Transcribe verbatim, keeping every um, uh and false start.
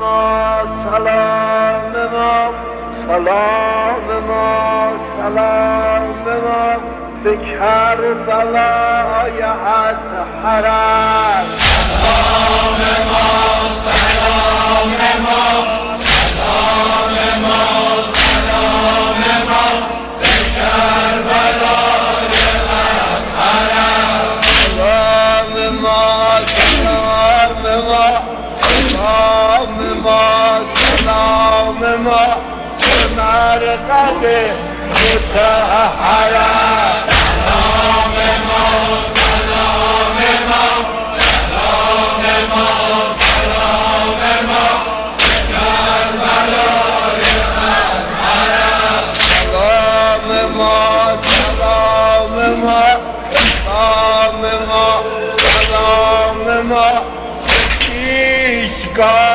ما سلام ما سلام ما سلام ما به کربلای اطهر سلام ما سلام ما سلام ما سلام ما به کربلای اطهر سلام ما سلام ما سلام ما سلام ما به مرقد مطهر سلام ما سلام ما سلام ما سلام ما به کربلای اطهر سلام ما سلام ما سلام ما سلام ما به پیشگاه